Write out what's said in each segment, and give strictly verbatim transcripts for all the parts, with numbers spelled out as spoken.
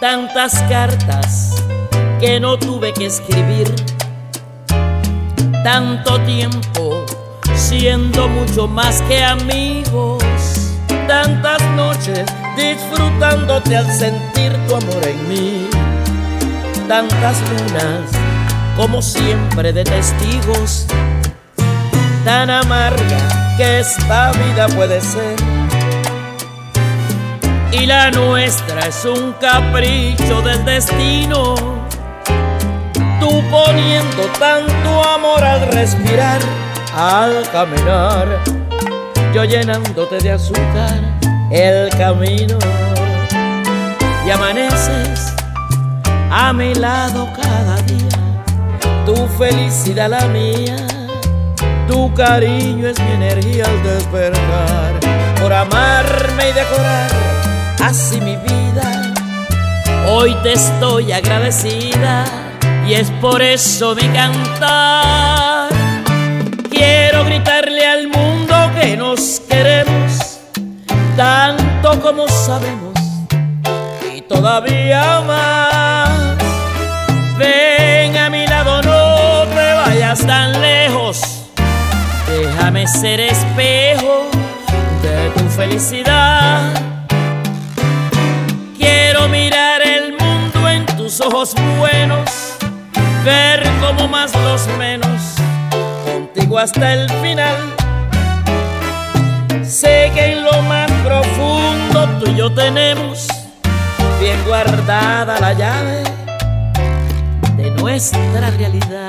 tantas cartas que no tuve que escribir, tanto tiempo siendo mucho más que amigos, tantas noches disfrutándote al sentir tu amor en mí, tantas lunas como siempre de testigos, tan amarga que esta vida puede ser, y la nuestra es un capricho del destino, tú poniendo tanto amor al respirar, al caminar, yo llenándote de azúcar el camino, y amaneces a mi lado cada día, tu felicidad la mía, tu cariño es mi energía al despertar, por amarme y decorar así mi vida, hoy te estoy agradecida, y es por eso mi cantar. Quiero gritarle al mundo que nos queremos tanto como sabemos, y todavía más. Ven a mi lado, no te vayas tan lejos, déjame ser espejo de tu felicidad. Quiero mirar el mundo en tus ojos buenos, ver como más los menos, contigo hasta el final. Sé que en lo más profundo tú y yo tenemos bien guardada la llave de nuestra realidad.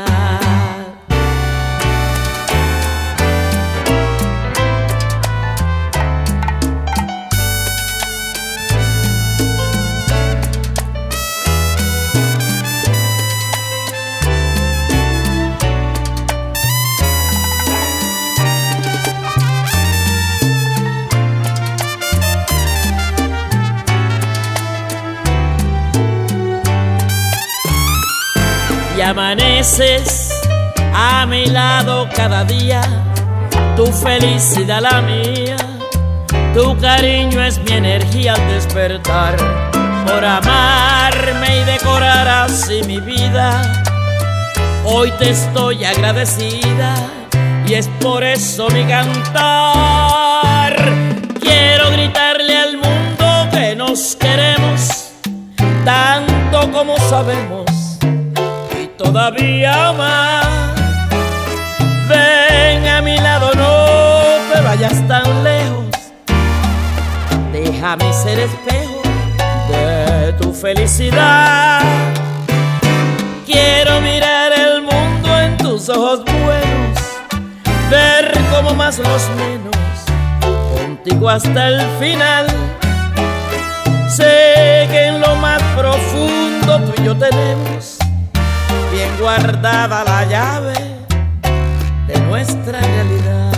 Y amaneces a mi lado cada día, tu felicidad la mía, tu cariño es mi energía al despertar, por amarme y decorar así mi vida, hoy te estoy agradecida, y es por eso mi cantar. Quiero gritarle al mundo que nos queremos tanto como sabemos, todavía más. Ven a mi lado, no te vayas tan lejos, déjame ser espejo de tu felicidad. Quiero mirar el mundo en tus ojos buenos, ver como más los menos, contigo hasta el final. Sé que en lo más profundo tú y yo tenemos bien guardada la llave de nuestra realidad.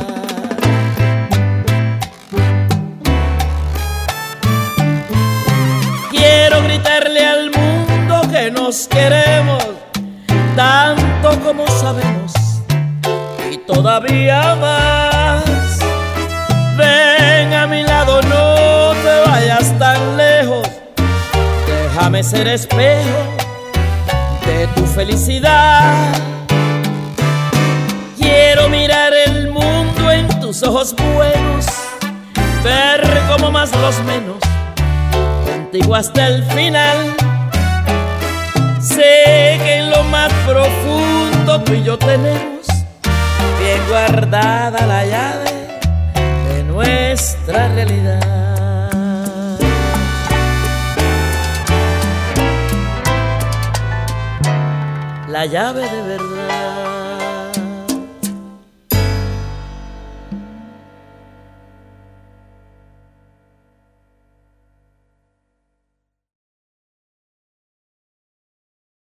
Quiero gritarle al mundo que nos queremos tanto como sabemos, y todavía más. Ven a mi lado, no te vayas tan lejos, déjame ser espejo de tu felicidad. Quiero mirar el mundo en tus ojos buenos, ver como más los menos, contigo hasta el final. Sé que en lo más profundo tú y yo tenemos bien guardada la llave de nuestra realidad. La llave de verdad.